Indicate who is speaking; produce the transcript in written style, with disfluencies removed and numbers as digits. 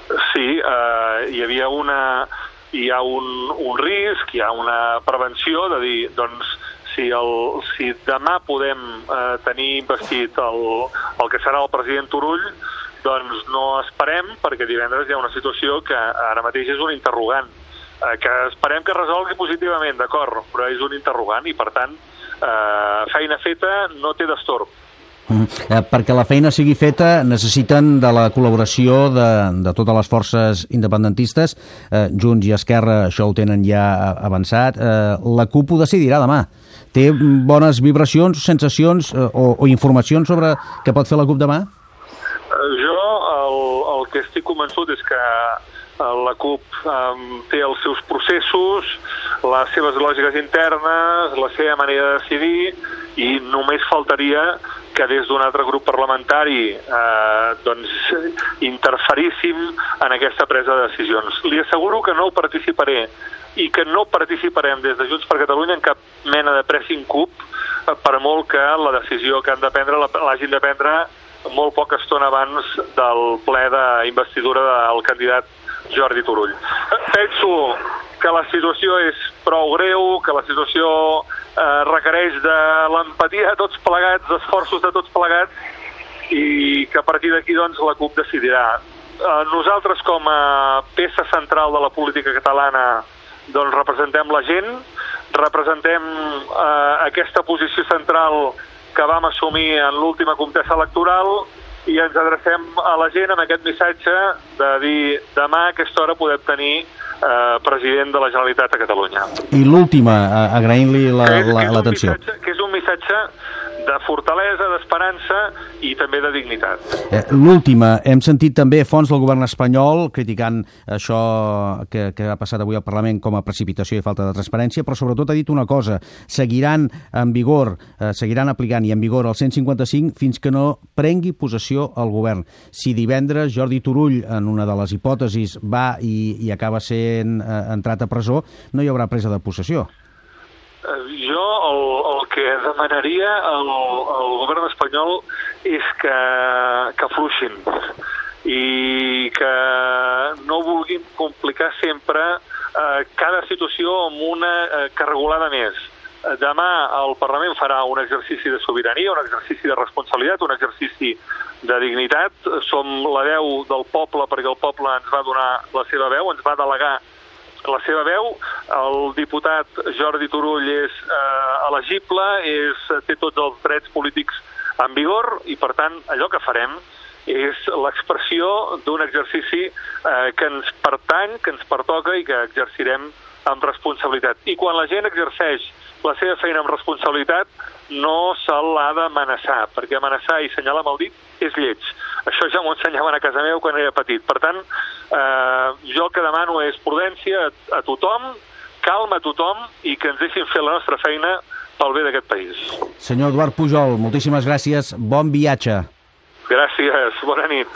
Speaker 1: Sí, hi havia hi ha un risc, hi ha una prevenció de dir, doncs, si demà podem tenir investit el que serà el president Turull, doncs no esperem, perquè divendres hi ha una situació que ara mateix és un interrogant, que esperem que resolgui positivament, d'acord, però és un interrogant i, per tant, feina feta no té destorb.
Speaker 2: Perquè la feina sigui feta necessiten de la col·laboració de totes les forces independentistes. Junts i Esquerra això ho tenen ja avançat. La CUP ho decidirà demà. Té bones vibracions, sensacions o informacions sobre què pot fer la CUP demà?
Speaker 1: Jo el que estic convençut és que la CUP té els seus processos, les seves lògiques internes, la seva manera de decidir, i només faltaria que des d'un altre grup parlamentari interferíssim en aquesta presa de decisions. Li asseguro que no ho participaré i que no participarem des de Junts per Catalunya en cap mena de pressing CUP, per molt que la decisió que han de prendre l'hagin de prendre molt poca estona abans del ple d'investidura del candidat Jordi Turull. Penso que la situació és prou greu, que la situació requereix de l'empatia de tots plegats, d'esforços de tots plegats, i que a partir d'aquí doncs, la CUP decidirà. Nosaltres, com a peça central de la política catalana, doncs, representem la gent, representem aquesta posició central que vam assumir en l'última contesa electoral, i ens adrecem a la gent amb aquest missatge de dir demà a aquesta hora podem tenir president de la Generalitat de Catalunya.
Speaker 2: I l'última, agraint-li l'atenció.
Speaker 1: Que és un missatge de fortalesa, d'esperança i també de dignitat.
Speaker 2: L'última, hem sentit també fonts del govern espanyol criticant això que ha passat avui al Parlament com a precipitació i falta de transparència, però sobretot ha dit una cosa: seguiran en vigor, seguiran aplicant i en vigor el 155 fins que no prengui possessió el govern. Si divendres Jordi Turull, en una de les hipòtesis, va i acaba sent entrat a presó, no hi haurà presa de possessió.
Speaker 1: Jo el que demanaria al govern espanyol és que fluixin i que no vulguin complicar sempre cada situació amb una cargolada més. Demà el Parlament farà un exercici de sobirania, un exercici de responsabilitat, un exercici de dignitat. Som la veu del poble perquè el poble ens va donar la seva veu, ens va delegar la seva veu. El diputat Jordi Turull és elegible, té tots els drets polítics en vigor i, per tant, allò que farem és l'expressió d'un exercici que ens pertany, que ens pertoca i que exercirem amb responsabilitat. I quan la gent exerceix la seva feina amb responsabilitat, no se l'ha d'amenaçar, perquè amenaçar i assenyalar amb el dit és lleig. Això ja m'ho ensenyaven a casa meu quan era petit. Per tant, jo el que demano és prudència a tothom, calma a tothom i que ens deixin fer la nostra feina pel bé d'aquest país.
Speaker 2: Senyor Eduard Pujol, moltíssimes gràcies. Bon viatge.
Speaker 1: Gràcies. Bona nit.